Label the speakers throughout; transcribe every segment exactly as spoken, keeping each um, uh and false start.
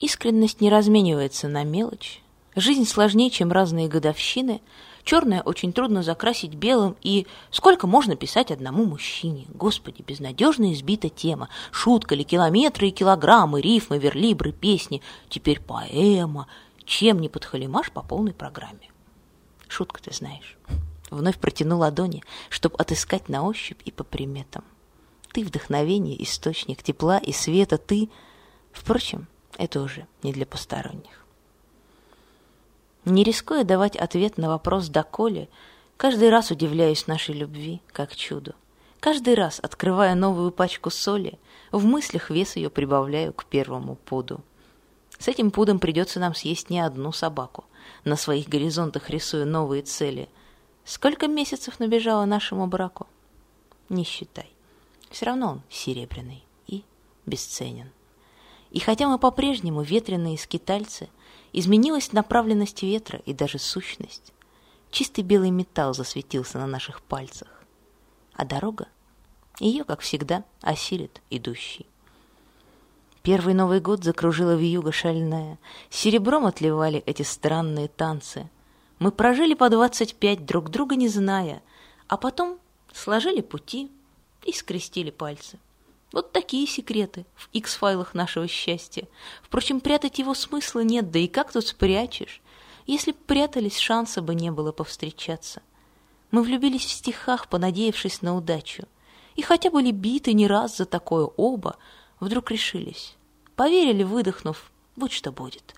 Speaker 1: Искренность не разменивается на мелочь. Жизнь сложнее, чем разные годовщины. Черное очень трудно закрасить белым. И сколько можно писать одному мужчине? Господи, безнадежно избита тема. Шутка ли, километры и килограммы, рифмы, верлибры, песни. Теперь поэма. Чем не подхалимаш по полной программе? Шутка, ты знаешь. Вновь протяну ладони, чтоб отыскать на ощупь и по приметам. Ты вдохновение, источник тепла и света, ты... Впрочем, это уже не для посторонних. Не рискуя давать ответ на вопрос «доколе», каждый раз удивляюсь нашей любви, как чуду. Каждый раз, открывая новую пачку соли, в мыслях вес ее прибавляю к первому пуду. С этим пудом придется нам съесть не одну собаку, на своих горизонтах рисуя новые цели. Сколько месяцев набежало нашему браку? Не считай. Все равно он серебряный и бесценен. И хотя мы по-прежнему ветреные скитальцы, изменилась направленность ветра и даже сущность. Чистый белый металл засветился на наших пальцах. А дорога? Ее, как всегда, осилит идущий. Первый Новый год закружила вьюга шальная. Серебром отливали эти странные танцы. Мы прожили по двадцать пять, друг друга не зная, а потом сложили пути и скрестили пальцы. Вот такие секреты в икс-файлах нашего счастья. Впрочем, прятать его смысла нет, да и как тут спрячешь? Если б прятались, шанса бы не было повстречаться. Мы влюбились в стихах, понадеявшись на удачу. И хотя были биты не раз за такое оба, вдруг решились. Поверили, выдохнув, будь что будет.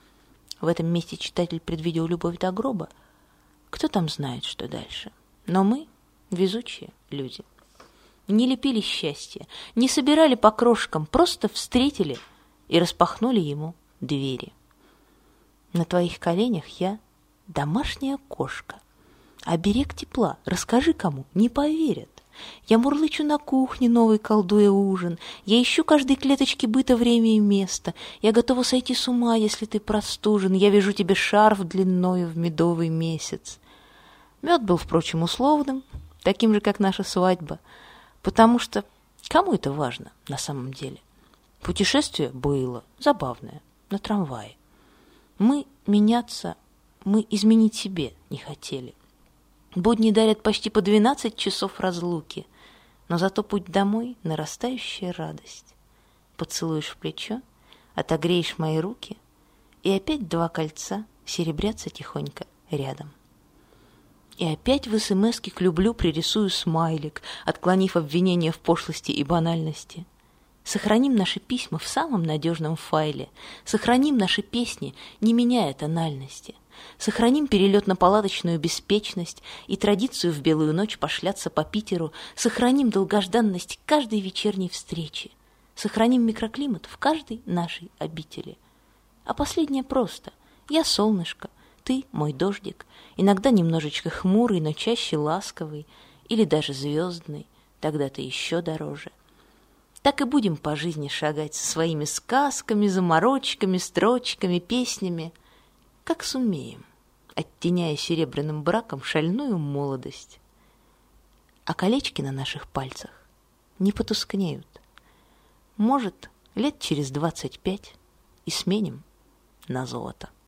Speaker 1: В этом месте читатель предвидел любовь до гроба. Кто там знает, что дальше? Но мы, везучие люди, не лепили счастье, не собирали по крошкам, просто встретили и распахнули ему двери. На твоих коленях я домашняя кошка. Оберег тепла, расскажи кому, не поверят. Я мурлычу на кухне, новый колдуя ужин. Я ищу каждой клеточке быта время и место. Я готова сойти с ума, если ты простужен. Я вяжу тебе шарф длиною в медовый месяц. Мед был, впрочем, условным, таким же, как наша свадьба, потому что кому это важно на самом деле? Путешествие было забавное, на трамвае. Мы меняться, мы изменить себе не хотели. Будни дарят почти по двенадцать часов разлуки, но зато путь домой — нарастающая радость. Поцелуешь в плечо, отогреешь мои руки, и опять два кольца серебрятся тихонько рядом. И опять в эс-эм-эске к «люблю» пририсую смайлик, отклонив обвинения в пошлости и банальности. Сохраним наши письма в самом надежном файле, сохраним наши песни, не меняя тональности. Сохраним перелет на палаточную беспечность и традицию в белую ночь пошляться по Питеру. Сохраним долгожданность каждой вечерней встречи. Сохраним микроклимат в каждой нашей обители. А последнее просто. Я солнышко, ты мой дождик, иногда немножечко хмурый, но чаще ласковый, или даже звездный, тогда ты еще дороже. Так и будем по жизни шагать со своими сказками, заморочками, строчками, песнями, как сумеем, оттеняя серебряным браком шальную молодость. А колечки на наших пальцах не потускнеют. Может, лет через двадцать пять и сменим на золото.